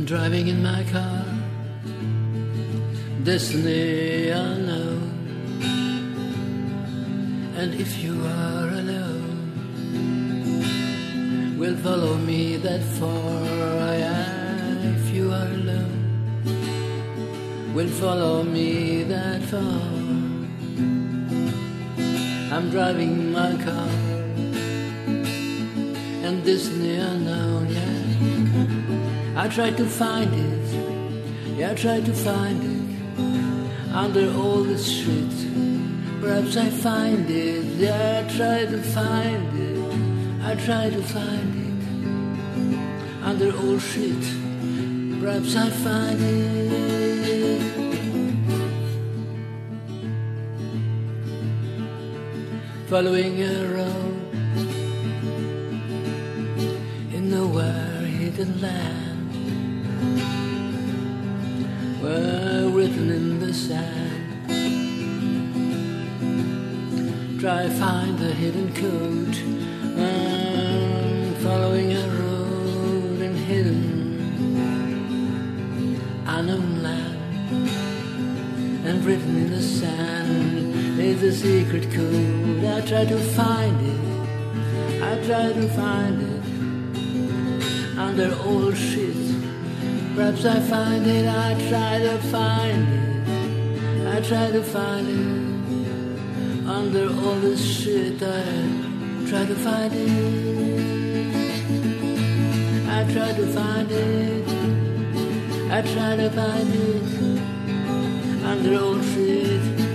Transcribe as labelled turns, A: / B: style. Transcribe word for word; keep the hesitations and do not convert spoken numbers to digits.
A: Driving in my car, destiny unknown. And if you are alone, will follow me that far. Yeah, if you are alone, will follow me that far. I'm driving my car, and destiny unknown, yeah. I try to find it, yeah, I try to find it under all the shit. Perhaps I find it, yeah, I try to find it, I try to find it under all shit. Perhaps I find it. Following a road in nowhere hidden land, were written in the sand. Try find the hidden code, um, following a road in hidden unknown land, and written in the sand is a secret code. I try to find it, I try to find it under all shit. Perhaps I find it, I try to find it, I try to find it under all this shit. I try to find it, I try to find it, I try to find it under all shit.